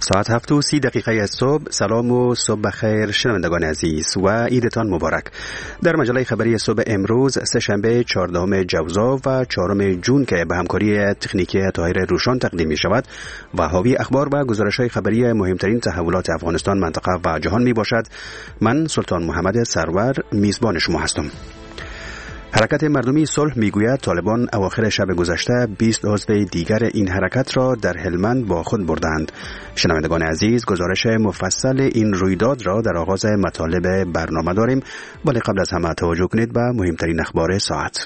ساعت 7:30 صبح. سلام و صبح بخیر شنوندگان عزیز و عیدتان مبارک. در مجله خبری صبح امروز سه‌شنبه 14 جوزا و 4 جون که به همکاری تکنیکی طاهر روشان تقدیم می شود و حاوی اخبار و گزارش‌های خبری مهمترین تحولات افغانستان، منطقه و جهان می باشد. من سلطان محمد سرور میزبان شما هستم. حرکت مردمی صلح میگوید طالبان اواخر شب گذشته 20 عضو دیگر این حرکت را در هلمند با خود بردند. شنوندگان عزیز، گزارش مفصل این رویداد را در آغاز مطالب برنامه داریم، ولی قبل از همه توجه کنید به مهمترین اخبار ساعت.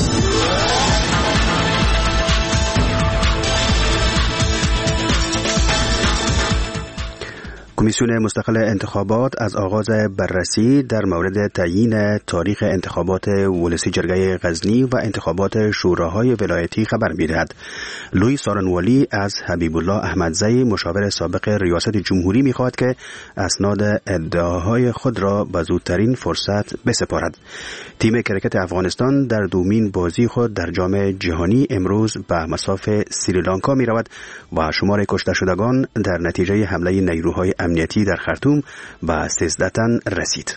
کمیسیون مستقل انتخابات از آغاز بررسی در مورد تعیین تاریخ انتخابات ولسی جرگه غزنی و انتخابات شوراهای ولایتی خبر می‌دهد. لوی سارنوالی از حبیب الله احمدزی مشاور سابق ریاست جمهوری می‌خواهد که اسناد ادعاهای خود را به زودترین فرصت بسپارد. تیم کرکت افغانستان در دومین بازی خود در جام جهانی امروز به مصاف سریلانکا می‌رود و شمار کشته شدگان در نتیجه حمله نیروهای امنیتی در خرطوم به 13 تن رسید.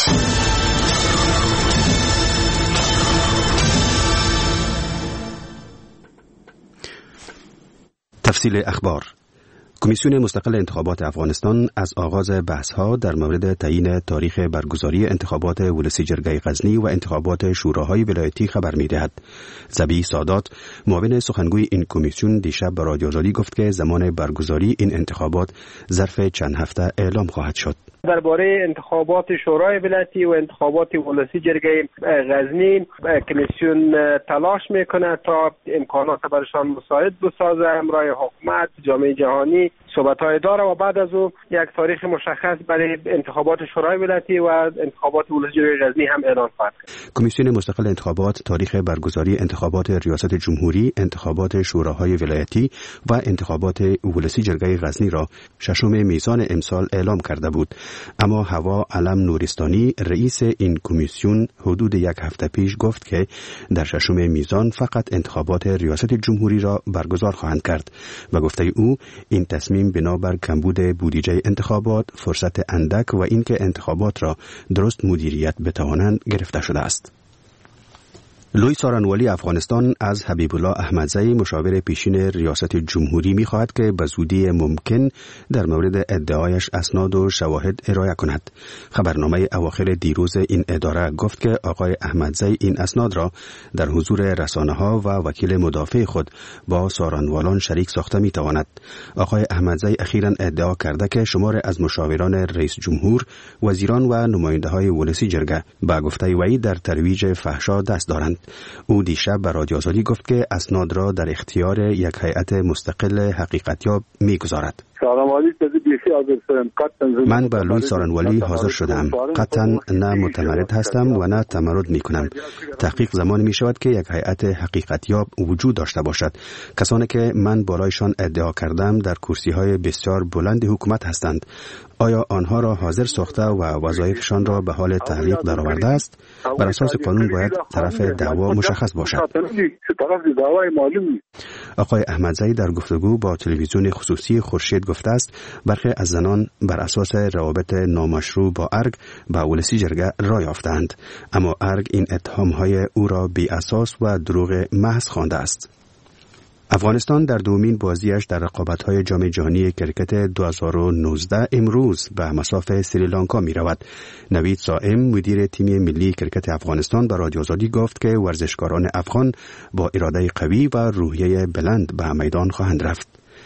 تفصیل اخبار. کمیسیون مستقل انتخابات افغانستان از آغاز بحث‌ها در مورد تعیین تاریخ برگزاری انتخابات ولسی جرگه غزنی و انتخابات شوراهای ولایتی خبر می‌دهد. ذبیح سادات، معاون سخنگوی این کمیسیون، دیشب به رادیو آزادی گفت که زمان برگزاری این انتخابات ظرف چند هفته اعلام خواهد شد. درباره انتخابات شورای ولایتی و انتخابات ولسی جرگه غزنی کمیسیون تلاش میکنه تا امکانات برشان مساعد بسازه. همراه حکومت، جامعه جهانی صحبت‌های داره و بعد از او یک تاریخ مشخص برای انتخابات شورای ولایتی و انتخابات ولسی جرگه غزنی هم اعلان خواهد کرد. کمیسیون مستقل انتخابات تاریخ برگزاری انتخابات ریاست جمهوری، انتخابات شوراهای ولایتی و انتخابات ولسی جرگه غزنی را 6 میزان امسال اعلام کرده بود. اما هوا علم نورستانی، رئیس این کمیسیون، حدود یک هفته پیش گفت که در 6 میزان فقط انتخابات ریاست جمهوری را برگزار خواهند کرد و گفته او این تصمیم بنابر کمبود بودجه انتخابات، فرصت اندک و اینکه انتخابات را درست مدیریت بتوانند گرفته شده است. لوی سارنوالی افغانستان از حبیب الله احمدزی مشاور پیشین ریاست جمهوری می‌خواهد که به زودی ممکن در مورد ادعایش اسناد و شواهد ارائه کند. خبرنامه اواخر دیروز این اداره گفت که آقای احمدزی این اسناد را در حضور رسانه‌ها و وکیل مدافع خود با سارنوالان شریک ساخته می‌تواند. آقای احمدزی اخیراً ادعا کرده که شمار از مشاوران رئیس جمهور، وزیران و نماینده‌های ولسی جرگه به گفته وی در ترویج فحشا دست دارند. او دیشب به رادیو آزادی گفت که اسناد را در اختیار یک هیئت مستقل حقیقتیاب می‌گذارد. من به لوی سارنوالی حاضر شدم. قطعا نه متمرد هستم و نه تمرد می کنم. تحقیق زمان می شود که یک هیئت حقیقتیاب وجود داشته باشد. کسانی که من بالایشان ادعا کردم در کرسی های بسیار بلند حکومت هستند. آیا آنها را حاضر ساخته و وظایفشان را به حال تحقیق درآورده است؟ بر اساس قانون باید طرف دعوا مشخص باشد. آقای احمدزی در گفتگو با تلویزیون خصوصی خورشید گفته است برخی از زنان بر اساس روابط نامشروع با ارگ به ولسی جرگه راه یافتند، اما ارگ این اتهام‌های او را بی اساس و دروغ محض خوانده است. افغانستان در دومین بازیش در رقابت‌های جام جهانی کرکت 2019 امروز به مصاف سریلانکا می‌رود. نوید صائم، مدیر تیم ملی کرکت افغانستان، به رادیو آزادی گفت که ورزشکاران افغان با اراده قوی و روحیه بلند به میدان خواهند رفت.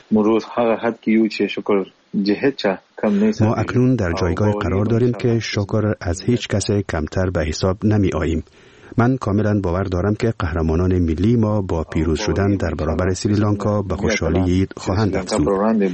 ما اکنون در جایگاه قرار داریم که شکر از هیچ کس کمتر به حساب نمی آییم. من کاملا باور دارم که قهرمانان ملی ما با پیروز شدن در برابر سریلانکا به خوشحالی عید خواهند افزود.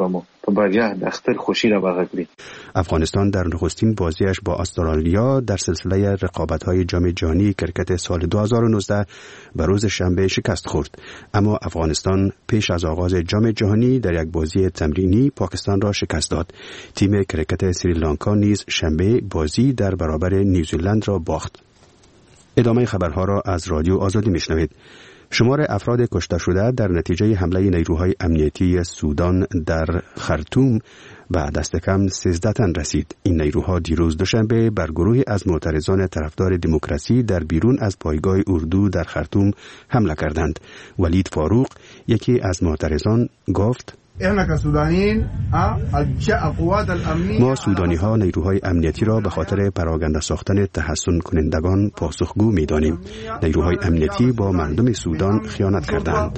افغانستان در نخستین بازیش با استرالیا در سلسله رقابت‌های جام جهانی کرکت سال 2019 به روز شنبه شکست خورد، اما افغانستان پیش از آغاز جام جهانی در یک بازی تمرینی پاکستان را شکست داد. تیم کرکت سریلانکا نیز شنبه بازی در برابر نیوزیلند را باخت. ادامه خبرها را از رادیو آزادی میشنوید. شمار افراد کشته شده در نتیجه حمله نیروهای امنیتی سودان در خرطوم به دست کم 13 تن رسید. این نیروها دیروز دوشنبه بر گروهی از معترضان طرفدار دموکراسی در بیرون از پایگاه اردو در خرطوم حمله کردند. ولید فاروق، یکی از معترضان، گفت: ما سودانی ها نیروهای امنیتی را به خاطر پراگنده ساختن تحسن کنندگان پاسخگو می دانیم. نیروهای امنیتی با مردم سودان خیانت کردند.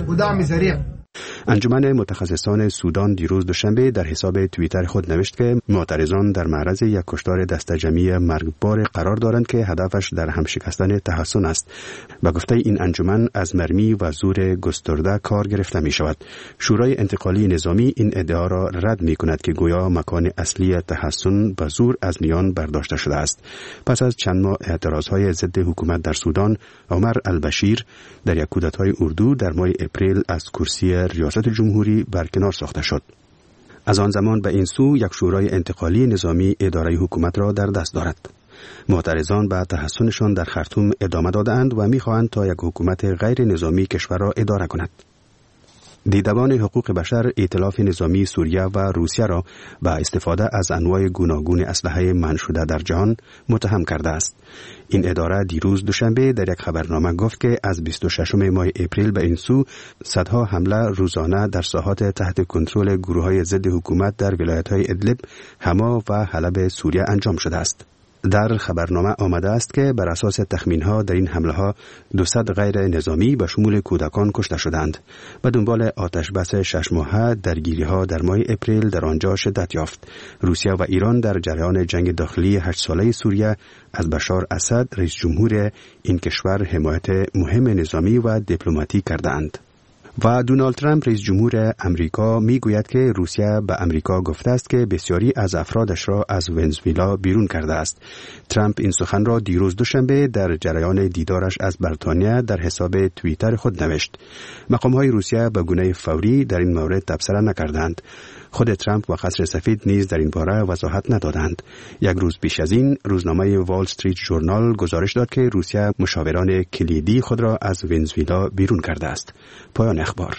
انجمن متخصصان سودان دیروز دوشنبه در حساب توییتر خود نوشت که معترضان در معرض یک کشتار دسته جمعی مرگبار قرار دارند که هدفش در هم شکستن تحسن است. به گفته این انجمن از مرمی و زور گسترده کار گرفته می شود. شورای انتقالی نظامی این ادعا را رد می کند که گویا مکان اصلی تحسن به زور از میان برداشته شده است. پس از چند ماه اعتراضهای ضد حکومت در سودان، عمر البشیر در یک کودتای اردو در ماه اپریل از کرسی ریاست جمهوری برکنار ساخته شد. از آن زمان به این سو یک شورای انتقالی نظامی اداره حکومت را در دست دارد. معترضان به تحسنشان در خرطوم ادامه دادند و می‌خواهند تا یک حکومت غیر نظامی کشور را اداره کند. دیدبان حقوق بشر ائتلاف نظامی سوریه و روسیه را به استفاده از انواع گوناگون اسلحه منع شده در جهان متهم کرده است. این اداره دیروز دوشنبه در یک خبرنامه گفت که از 26 ماه اپریل به این سو صدها حمله روزانه در ساحات تحت کنترل گروه‌های ضد حکومت در ولایت‌های ادلب، حما و حلب سوریه انجام شده است. در خبرنامه آمده است که بر اساس تخمین‌ها در این حمله‌ها 200 غیر نظامی به شمول کودکان کشته شدند. به دنبال آتش بس 6 ماهه درگیری‌ها در ماه اپریل در آنجا شدت یافت. روسیه و ایران در جریان جنگ داخلی 8 ساله سوریه از بشار اسد رئیس جمهور این کشور حمایت مهم نظامی و دیپلماتیک کردند. و دونالد ترامپ رئیس جمهور امریکا میگوید که روسیه به امریکا گفته است که بسیاری از افرادش را از ونزوئلا بیرون کرده است. ترامپ این سخن را دیروز دوشنبه در جریان دیدارش از بریتانیا در حساب توییتر خود نوشت. مقام‌های روسیه به گونه فوری در این مورد تبصره نکردند. خود ترامپ و قصر سفید نیز در این باره وضاحت ندادند. یک روز پیش از این روزنامه وال استریت ژورنال گزارش داد که روسیه مشاوران کلیدی خود را از ونزوئلا بیرون کرده است. پایان اخبار.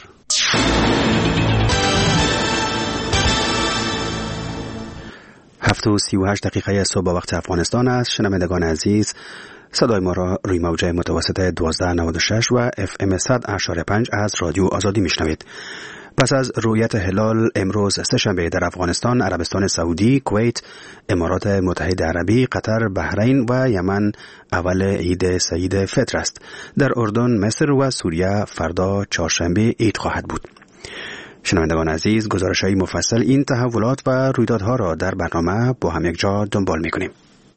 7:38 دقیقه صبح وقت افغانستان است. شنوندگان عزیز، صدای ما را روی موج متوسط 1296 و FM 100.5 از رادیو آزادی میشنوید. پس از رویت هلال امروز سه‌شنبه در افغانستان، عربستان سعودی، کویت، امارات متحده عربی، قطر، بحرین و یمن اول عید سعید فطر است. در اردن، مصر و سوریه فردا چهارشنبه عید خواهد بود. شنوندگان عزیز، گزارش‌های مفصل این تحولات و رویدادها را در برنامه با هم یک جا دنبال می‌کنیم.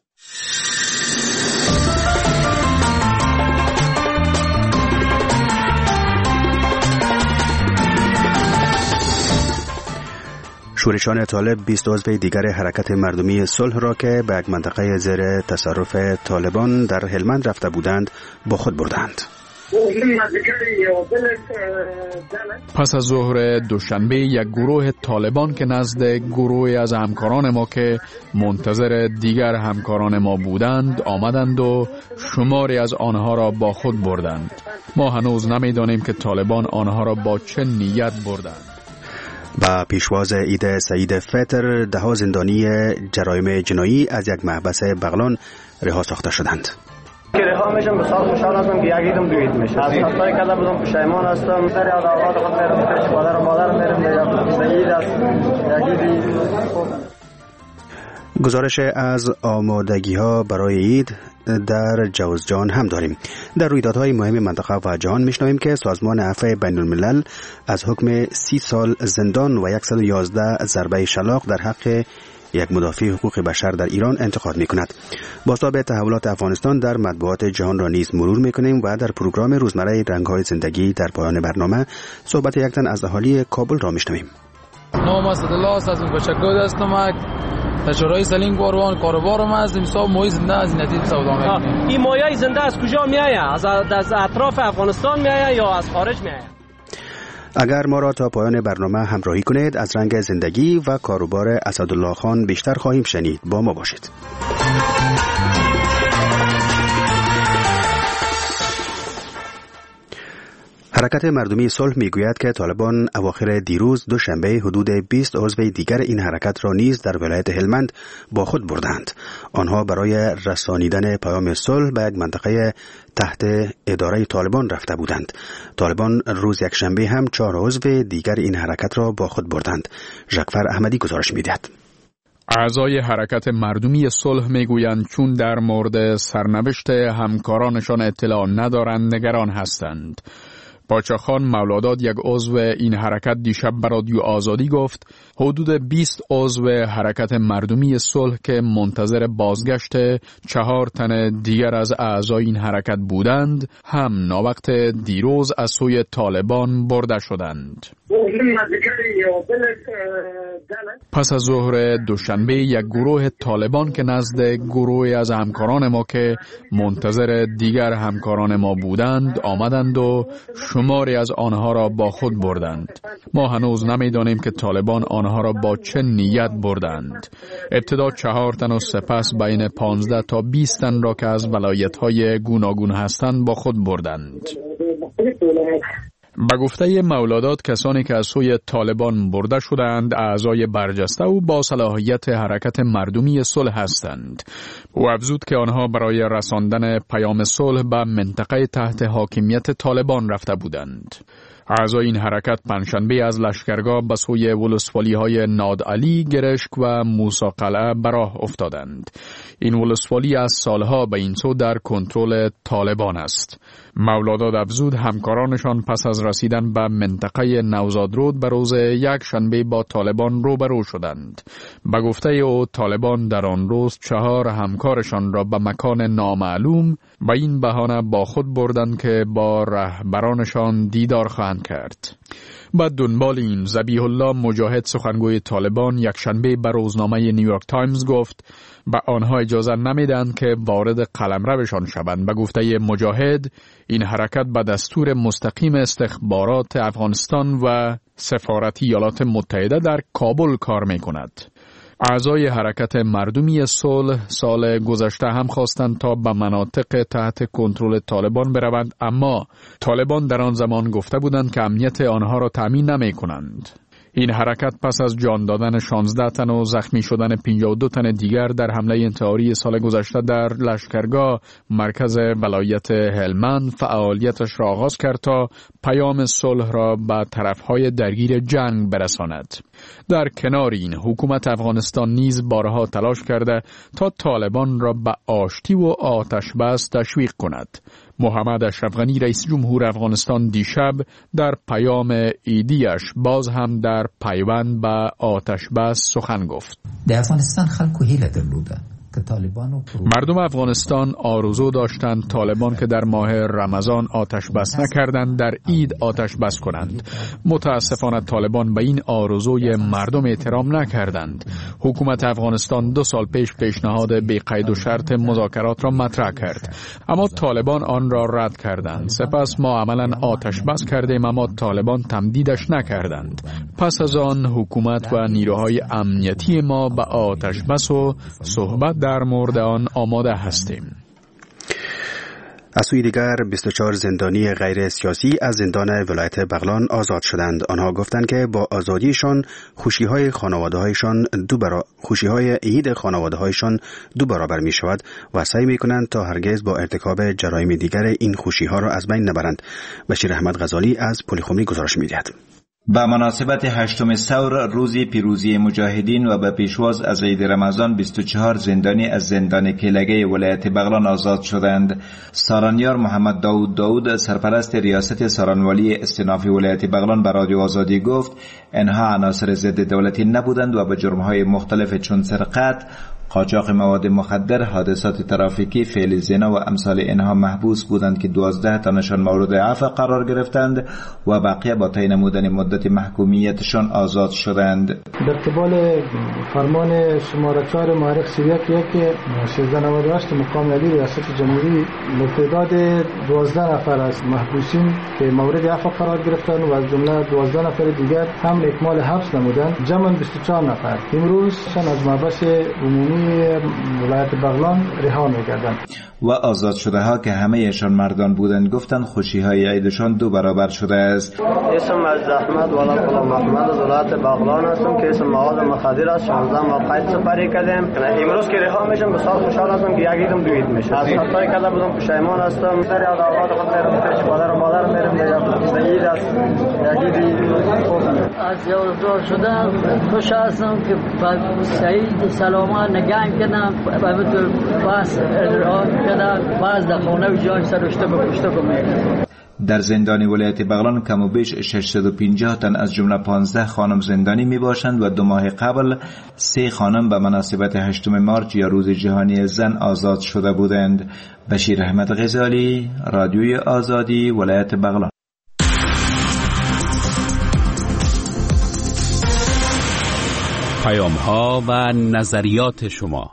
شورشان طالب 20 عضو دیگر حرکت مردمی صلح را که به یک منطقه زیر تصرف طالبان در هلمند رفته بودند با خود بردند. پس از ظهر دوشنبه یک گروه طالبان که نزد گروهی از همکاران ما که منتظر دیگر همکاران ما بودند آمدند و شماری از آنها را با خود بردند. ما هنوز نمی‌دانیم که طالبان آنها را با چه نیت بردند. با پیشواز عید سعید فطر 10 زندانی جرایم جنایی از یک محبس بغلان رها ساخته شدند. که رها میشم بسیار خوشحال هستم که یک عیدم دو عید میشه. از خطایی کرده بودم پشیمان هستم. سری از اولاد خود میرم پیش مادر و مادر میرم سعید است. یک عیدی. گزارش از آمادگی‌ها برای عید در جوزجان هم داریم. در رویدادهای مهم منطقه و جهان میشنویم که سازمان عفو بین الملل از حکم 30 سال زندان و 111 ضربه شلاق در حق یک مدافع حقوق بشر در ایران انتقاد می‌کند. بازتاب تحولات افغانستان در مطبوعات جهان را نیز مرور می‌کنیم و در پروگرام روزمره رنگ‌های زندگی در پایان برنامه صحبت یک تن از اهالی کابل را میشنویم. نام اسدالله است، از بچگاه هستم. تجارای سلیم کاروان کاروبارم از امسال مایه زنده از ندید سودا می‌کنم. این مایه زنده از کجا میآید؟ از اطراف افغانستان میآید یا از خارج میآید؟ اگر ما را تا پایان برنامه همراهی کنید از رنگ زندگی و کاروبار اسدالله خان بیشتر خواهیم شنید. با ما باشید. حرکت مردمی صلح میگوید که طالبان اواخر دیروز دوشنبه حدود 20 عضو دیگر این حرکت را نیز در ولایت هلمند با خود بردند. آنها برای رسانیدن پیام صلح به یک منطقه تحت اداره طالبان رفته بودند. طالبان روز یکشنبه هم 4 عضو دیگر این حرکت را با خود بردند. ژکفر احمدی گزارش می‌دهد. اعضای حرکت مردمی صلح میگویند چون در مورد سرنوشت همکارانشان اطلاع ندارند نگران هستند. پاچاخان مولاداد یک عضو این حرکت دیشب به رادیو آزادی گفت حدود 20 عضو حرکت مردمی صلح که منتظر بازگشت 4 تن دیگر از اعضای این حرکت بودند هم ناوقت دیروز از سوی طالبان برده شدند. پس از ظهر دوشنبه یک گروه طالبان که نزد گروهی از همکاران ما که منتظر دیگر همکاران ما بودند آمدند و شماری از آنها را با خود بردند. ما هنوز نمیدانیم که طالبان آنها را با چه نیت بردند. ابتدا 4 تن و سپس بین 15 تا 20 تن را که از ولایت‌های گوناگون هستند با خود بردند. به گفته مولادات کسانی که از سوی طالبان برده شدند اعضای برجسته و با صلاحیت حرکت مردمی صلح هستند. او افزود که آنها برای رساندن پیام صلح به منطقه تحت حاکمیت طالبان رفته بودند. اعضای این حرکت پنجشنبه از لشکرگاه به سوی ولسوالی‌های نادعلی، گرشک و موسی قلعه به راه افتادند. این ولسوالی از سالها به این سو در کنترل طالبان است. مولاداد افزود همکارانشان پس از رسیدن به منطقه نوزاد رود به روز یک شنبه با طالبان روبرو شدند. به گفته او طالبان در آن روز 4 همکارشان را به مکان نامعلوم به این بهانه با خود بردند که با رهبرانشان دیدار خواهند کرد. بعد دنبال این ذبیح الله مجاهد سخنگوی طالبان یک شنبه به روزنامه نیویورک تایمز گفت به آنها اجازه نمیدن که وارد قلمروشان شوند. به گفته مجاهد این حرکت به دستور مستقیم استخبارات افغانستان و سفارت ایالات متحده در کابل کار میکند. اعضای حرکت مردمی صلح سال گذشته هم خواستند تا به مناطق تحت کنترل طالبان بروند، اما طالبان در آن زمان گفته بودند که امنیت آنها را تامین نمی کنند. این حرکت پس از جان دادن 16 تن و زخمی شدن 52 تن دیگر در حمله انتحاری سال گذشته در لشکرگاه مرکز ولایت هلمند فعالیتش را آغاز کرد تا پیام صلح را به طرفهای درگیر جنگ برساند. در کنار این حکومت افغانستان نیز بارها تلاش کرده تا طالبان را به آشتی و آتش بس تشویق کند. محمد اشرف غنی رئیس جمهور افغانستان دیشب در پیام عیدیش باز هم در پیوند به آتش بس سخن گفت. در افغانستان خلکو هیله درلوده مردم افغانستان آرزو داشتند طالبان که در ماه رمضان آتش بس نکردند در عید آتش بس کنند. متاسفانه طالبان به این آرزوی مردم احترام نکردند. حکومت افغانستان 2 سال پیش پیشنهاد بی قید و شرط مذاکرات را مطرح کرد، اما طالبان آن را رد کردند. سپس ما عملا آتش بس کردیم اما طالبان تمدیدش نکردند. پس از آن حکومت و نیروهای امنیتی ما به آتش بس و صحبت در مورد آن آماده هستیم. از سوی دیگر 24 زندانی غیر سیاسی از زندان ولایت بغلان آزاد شدند. آنها گفتند که با آزادیشان خوشی‌های عید خانواده‌هایشان 2 برابر می شود و سعی می کنند تا هرگز با ارتکاب جرایم دیگر این خوشی‌ها را از بین نبرند. بشیر احمد غزالی از پلیخمری گزارش می دهد. به مناسبت 8 ثور روز پیروزی مجاهدین و به پیشواز از عید رمضان 24 زندانی از زندان کلگه ولایت بغلان آزاد شدند. سارانیار محمد داود سرپرست ریاست سارانوالی استینافی ولایت بغلان به رادیو آزادی گفت اینها عناصر ضد دولتی نبودند و به جرم‌های مختلف چون سرقت، قاچاق مواد مخدر، حادثات ترافیکی، فعل زنا و امثال اینها محبوس بودند که 12 تنشان مورد عفو قرار گرفتند و بقیه با تعیین نمودن مدت محکومیتشان آزاد شدند. در قبال فرمان شماره 4 مورخ 1398 مقام علی ریاست جمهوری به تعداد 12 نفر از محبوسین که مورد عفو قرار گرفتند و از جمله 12 نفر دیگر هم اکمال حبس نمودند، جمع 24 نفر. امروز از محبس عمومی ولایت بغلان رها می‌گردند. و آزاد شده ها که همه‌شان مردان بودند گفتند خوشی‌های عیدشان 2 برابر شده است. اسم از احمد ولد غلام محمد از ولایت بغلان هستم که اسم معاذ مخدر است. 16 ما قید سپری کردیم. امروز که رها میشم بسیار خوشحال هستم که یکیدم دوید میشه. از خطایی که بودم پشیمان هستم. سر یاد آباد خود میرم پیش پدر و مادر میرم به عید است. یکیدی از یاددار شدم خوش هستم که سعید سلامت نگاه کردم و تو بس ادرار کردم باز در خونه و جای سرشته به پشته کنم. در زندان ولایت بغلان کم و بیش 650 تن از جمله 15 خانم زندانی می باشند و 2 ماه قبل 3 خانم به مناسبت 8 مارچ یا روز جهانی زن آزاد شده بودند. بشیر احمد غزالی، رادیوی آزادی، ولایت بغلان. پیام‌ها و نظریات شما.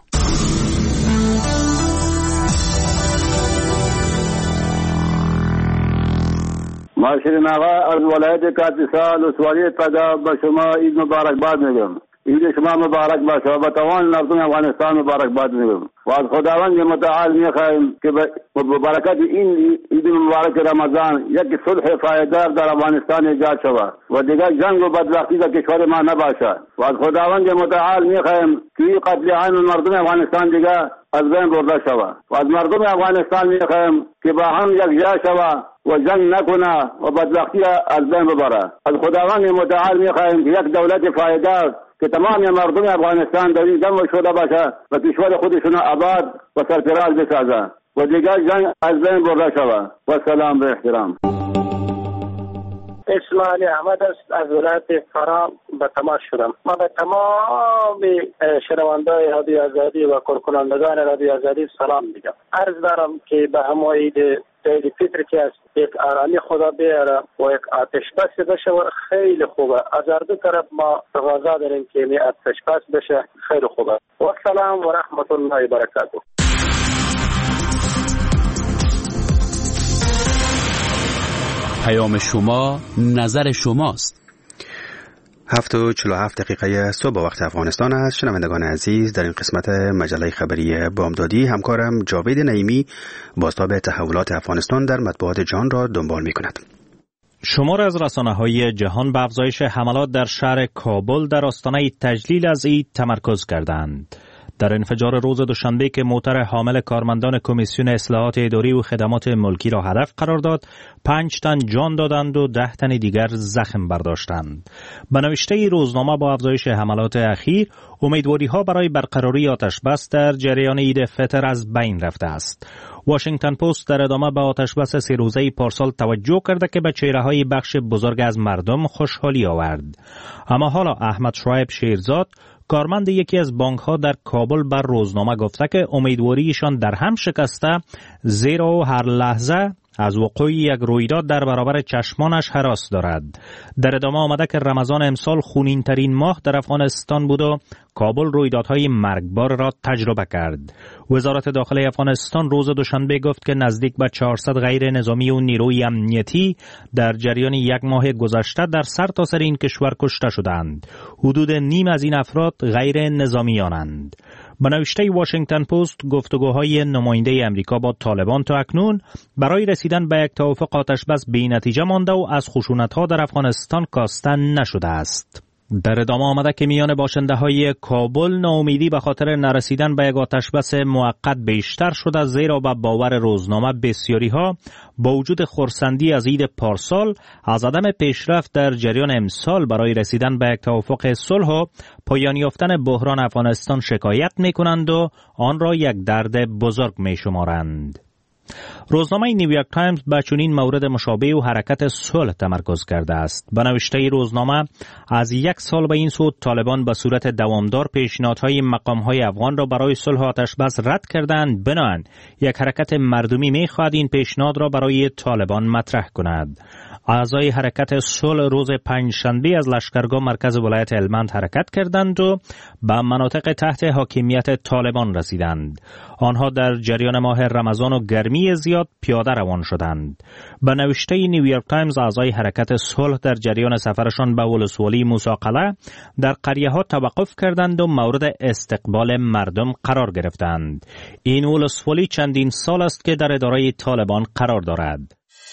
شیرین آقا از ولایت کاپیسا ولسوالی پدا به شما عید مبارکباد میگم. عید شما مبارک باشه و به تمام مردم افغانستان مبارکباد میگم و از خداوند متعال میخواهیم که به برکت این عید مبارک رمضان یک صلح پایدار در افغانستان ایجاد شود و دیگر جنگ و بدبختی در کشور ما نباشد و از خداوند متعال میخواهیم که این قتل عام مردم افغانستان دیگر از بین برده شود و از مردم افغانستان میخواهیم که با هم یکجا شود و جنگ نکنه و بدبختی از بین ببره. از خداوند متعال میخواهیم که یک دولت پایدار که تمام مردم افغانستان در این جمع شده باشه و کشور خودشون آباد و سرفراز بسازه و دیگر جنگ از بین برده شود. و سلام به احترام. اسم علی احمد است از ولایت فرا به تماس شدم. ما به تمام شنونده‌های رادیو آزادی و کارکنندگان رادیو آزادی سلام میگم. عرض دارم که به همه عید فطر که است یک آرامی خدا بیاره و یک آتش بس بشه و خیلی خوبه. از هر دو طرف ما تقاضا داریم که این آتش بس بشه، خیلی خوبه. و سلام و رحمت الله و برکاته. پیام شما، نظر شماست. 7:47 صبح وقت افغانستان است. شنوندگان عزیز، در این قسمت مجله خبری بامدادی همکارم جاوید نعیمی بازتاب تحولات افغانستان در مطبوعات جهان را دنبال می کند. شمار از رسانه‌های جهان به افزایش حملات در شهر کابل در آستانه تجلیل از عید تمرکز کردند. در انفجار روز دوشنبه که موتر حامل کارمندان کمیسیون اصلاحات اداری و خدمات ملکی را هدف قرار داد، 5 تن جان دادند و 10 تن دیگر زخم برداشتند. به نوشته روزنامه با افزایش حملات اخیر، امیدواری‌ها برای برقراری آتش‌بس در جریان عید فطر از بین رفته است. واشنگتن پست در ادامه به آتش‌بس 3 روزه پارسال توجه کرده که به چهره‌های بخش بزرگ از مردم خوشحالی آورد. اما حالا احمد شعیب شیرزاد، کارمند یکی از بانک‌ها در کابل، بر روزنامه گفته که امیدواریشان در هم شکسته، زیرا هر لحظه از وقوع یک رویداد در برابر چشمانش هراس دارد. در ادامه آمده که رمضان امسال خونین ترین ماه در افغانستان بود و کابل رویدادهای مرگبار را تجربه کرد. وزارت داخله افغانستان روز دوشنبه گفت که نزدیک به 400 غیر نظامی و نیروی امنیتی در جریان 1 ماه گذشته در سرتاسر این کشور کشته شدند. حدود نیم از این افراد غیر نظامیانند. به نوشته واشنگتن پست، گفتگوهای نماینده امریکا با طالبان تا اکنون برای رسیدن به یک توافق آتش‌بس بی نتیجه مانده و از خشونت‌ها در افغانستان کاسته نشده است. در ادامه آمده که میان باشنده‌های کابل ناامیدی به خاطر نرسیدن به یک آتش‌بس موقت بیشتر شده، زیرا به باور روزنامه بسیاری‌ها با وجود خرسندی از عید پارسال از عدم پیشرفت در جریان امسال برای رسیدن به یک توافق صلح و پایان یافتن بحران افغانستان شکایت می‌کنند و آن را یک درد بزرگ می‌شمارند. روزنامه نیویورک تایمز به چنین مورد مشابه و حرکت صلح تمرکز کرده است. به نوشته روزنامه، از 1 سال به این سو طالبان به صورت دوامدار پیشنهادهای مقامهای افغان را برای صلح آتش‌بس رد کردند. بنابراین یک حرکت مردمی می‌خواهد این پیشنهاد را برای طالبان مطرح کند. اعضای حرکت صلح روز پنجشنبه از لشکرگاه مرکز ولایت هلمند حرکت کردند و به مناطق تحت حاکمیت طالبان رسیدند. آنها در جریان ماه رمضان و گرمی زیاد پیاده روان شدند. به نوشته نیویورک تایمز، اعضای حرکت صلح در جریان سفرشان به ولسوالی موسی قلعه در قریه ها توقف کردند و مورد استقبال مردم قرار گرفتند. این ولسوالی چندین سال است که در اداره طالبان قرار دارد.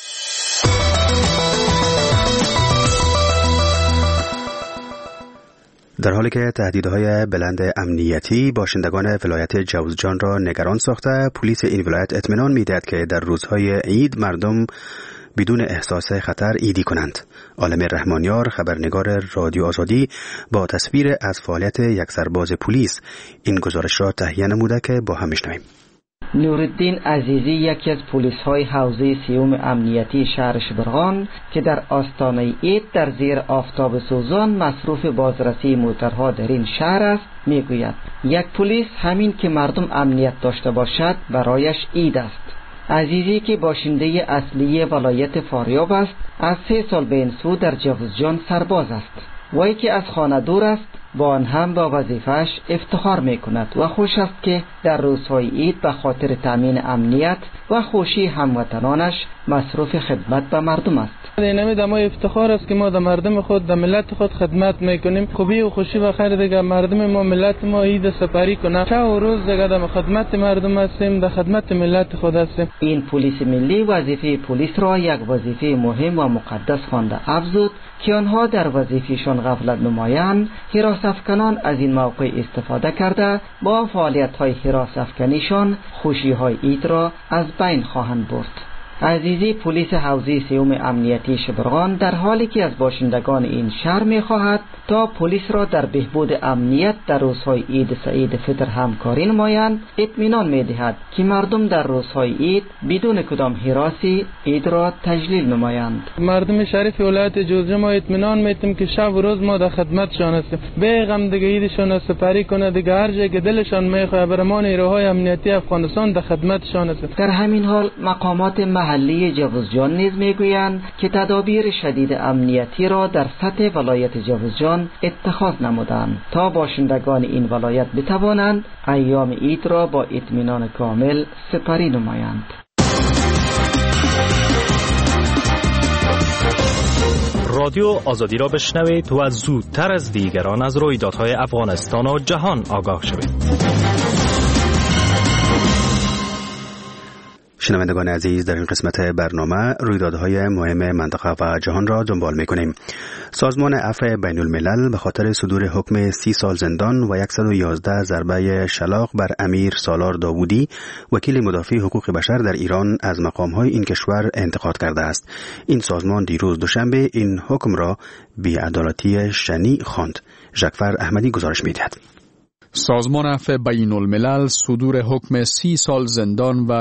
در حالی که تهدیدهای بلند امنیتی باشندگان ولایت جوزجان را نگران ساخته، پلیس این ولایت اطمینان می‌دهد که در روزهای عید مردم بدون احساس خطر عیدی کنند. عالم رحمانیار، خبرنگار رادیو آزادی، با تصویر از فعالیت یک سرباز پلیس این گزارش را تهیه نموده که با هم میشنویم. نورالدین عزیزی یکی از پلیس‌های حوزه سیوم امنیتی شهر شبرغان که در آستانه عید در زیر آفتاب سوزان مصروف بازرسی موترها در این شهر است، میگوید یک پلیس همین که مردم امنیت داشته باشد برایش عید است. عزیزی که باشنده اصلی ولایت فاریاب است، از 3 سال به این سو در جوزجان سرباز است. وی که از خانه دور است، با آن هم با وظیفه‌اش افتخار می‌کند و خوش است که در روزهای عید به خاطر تامین امنیت و خوشی هموطنانش مصروف خدمت به مردم است. این ما افتخار است که ما در مردم خود، در ملت خود خدمت می‌کنیم. خوبی و خوشی و خیر دیگه مردم ما، ملت ما عید سپری کنه. شب و روز دیگه در خدمت مردم هستیم، در خدمت ملت خود هستیم. این پلیس ملی وظیفه پلیس را یک وظیفه مهم و مقدس خوانده افزود که آنها در وظیفه‌شان غفلت نمایند. حراس‌افکنان از این موقع استفاده کرده با فعالیت‌های حراس‌افکنیشان خوشی‌های عید را از بین خواهند برد. عزیزی پلیس حوزه سیوم امنیتی شبرغان در حالی که از باشندگان این شهر می‌خواهد تا پلیس را در بهبود امنیت در روزهای عید سعید فطر همکاری نمایند، اطمینان می‌دهد که مردم در روزهای عید بدون کدام هراسی عید را تجلیل نمایند. مردم شریف ولایت جوزجان ما اطمینان می‌دیم که شب و روز ما در خدمتشان هستیم. به غم دیگه عیدشان سپری کنه، دیگه هر جایی که دلشان می‌خواد برمان نیروهای امنیتی افغانستان در خدمتشان هستیم. در همین حال مقامات محلی جوزجان نیز میگویند که تدابیر شدید امنیتی را در سطح ولایت جوزجان اتخاذ نمودند تا باشندگان این ولایت بتوانند ایام عید را با اطمینان کامل سپری نمایند. رادیو آزادی را بشنوید و زودتر از دیگران از رویدادهای افغانستان و جهان آگاه شوید. شنوندگان عزیز، در این قسمت برنامه رویدادهای مهم منطقه و جهان را دنبال می‌کنیم. سازمان عفو بین الملل به خاطر صدور حکم 30 سال زندان و 111 ضربه شلاق بر امیر سالار داوودی، وکیل مدافع حقوق بشر در ایران، از مقام‌های این کشور انتقاد کرده است. این سازمان دیروز دوشنبه این حکم را بی‌عدالتی شنیع خواند. ژکفر احمدی گزارش می‌دهد. سازمان عفو بین الملل صدور حکم 30 سال زندان و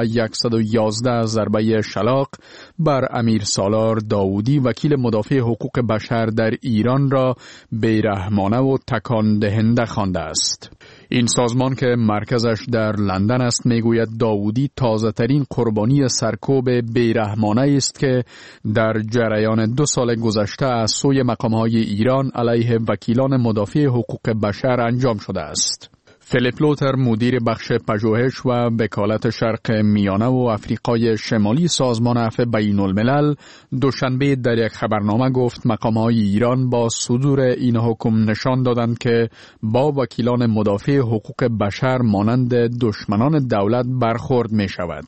111 ضربه شلاق بر امیر سالار داوودی، وکیل مدافع حقوق بشر در ایران را بیرحمانه و تکان دهنده خوانده است. این سازمان که مرکزش در لندن است میگوید داوودی تازه ترین قربانی سرکوب بیرحمانه است که در جریان 2 سال گذشته از سوی مقام‌های ایران علیه وکیلان مدافع حقوق بشر انجام شده است. فیلیپ لوتر، مدیر بخش پژوهش و وکالت شرق میانه و آفریقای شمالی سازمان عفو بین الملل، دوشنبه در یک خبرنامه گفت مقام‌های ایران با صدور این حکم نشان دادند که با وکیلان مدافع حقوق بشر مانند دشمنان دولت برخورد می شود.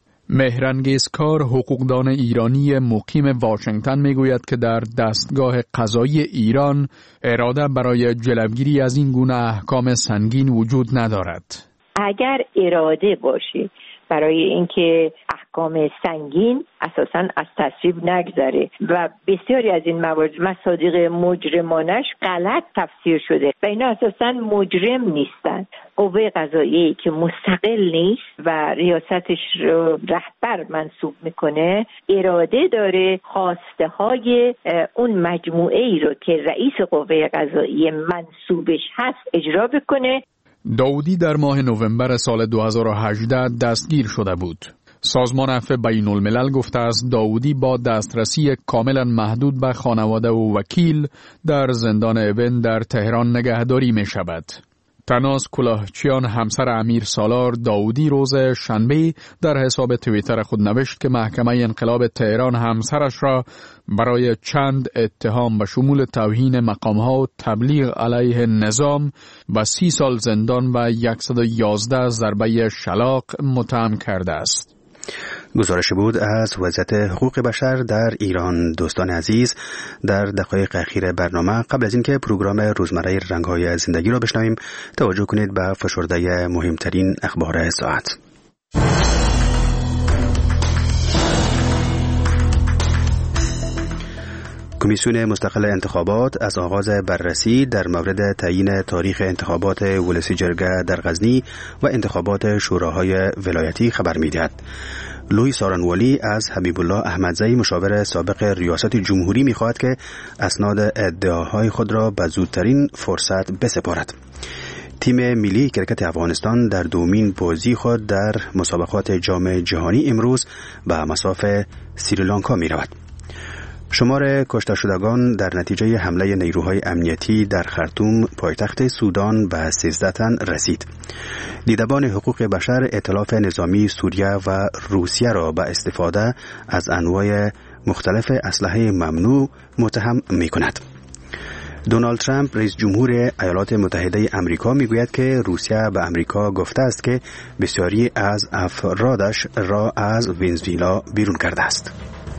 مهرانگیزکار، حقوقدان ایرانی مقیم واشنگتن، میگوید که در دستگاه قضایی ایران اراده برای جلوگیری از این گونه احکام سنگین وجود ندارد. اگر اراده باشه برای اینکه احکام سنگین اساساً از تصویب نگذره و بسیاری از این موارد مصادیق مجرمانش غلط تفسیر شده و اینا اساساً مجرم نیستن، قوه قضاییه که مستقل نیست و ریاستش رو رهبر منصوب میکنه اراده داره خواسته های اون مجموعه ای رو که رئیس قوه قضاییه منصوبش هست اجرا بکنه. داوودی در ماه نوامبر سال 2018 دستگیر شده بود. سازمان عفو بین الملل گفته است داودی با دسترسی کاملا محدود به خانواده و وکیل در زندان اوین در تهران نگهداری می شود. تناز کلاهچیان همسر امیر سالار داودی روز شنبه در حساب توییتر خود نوشت که محکمه انقلاب تهران همسرش را برای چند اتهام به شمول توهین مقامها و تبلیغ علیه نظام به 30 سال زندان و 111 ضربه شلاق متهم کرده است. گزارش بود از وزارت حقوق بشر در ایران. دوستان عزیز، در دقایق اخیر برنامه قبل از اینکه پروگرام روزمره رنگ‌های زندگی را بشنویم، توجه کنید به فشرده مهمترین اخبار ساعت. کمیسیون مستقل انتخابات از آغاز بررسی در مورد تعیین تاریخ انتخابات ولسی جرگه در غزنی و انتخابات شوراهای ولایتی خبر می‌دهد. لوی سارنوالی از حبیب الله احمدزئی مشاور سابق ریاست جمهوری می‌خواهد که اسناد ادعاهای خود را به زودترین فرصت بسپارد. تیم ملی کرکت افغانستان در دومین بازی خود در مسابقات جام جهانی امروز به مصاف سریلانکا می‌رود. شمار کشته شدگان در نتیجه حمله نیروهای امنیتی در خرطوم پایتخت سودان به 13 تن رسید. دیدبان حقوق بشر ائتلاف نظامی سوریه و روسیه را به استفاده از انواع مختلف اسلحه ممنوع متهم می‌کند. دونالد ترامپ رئیس جمهور ایالات متحده آمریکا میگوید که روسیه به آمریکا گفته است که بسیاری از افرادش را از ونزوئلا بیرون کرده است.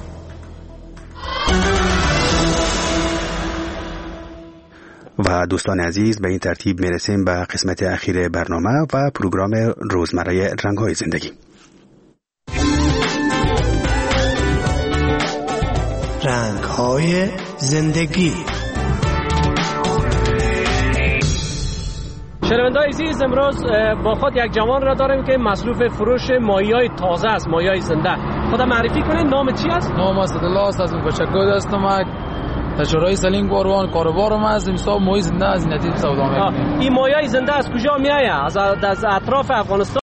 و دوستان عزیز، به این ترتیب میرسیم به قسمت اخیر برنامه و پروگرام روزمره رنگ‌های زندگی. رنگ‌های زندگی. شنونده‌های عزیز، امروز با خود یک جوان را داریم که مصروف فروش ماهی‌های تازه است، ماهی‌های زنده. خود معرفی کنید، نام چی است؟ نام اسدالله است، از کوچکگود هستم. تجارای سلیم گوروان کاروبارم است. امسال ماهی زنده از نتیجه سودا می‌کنم. این ماهی‌های زنده از کجا می‌آید؟ از اطراف افغانستان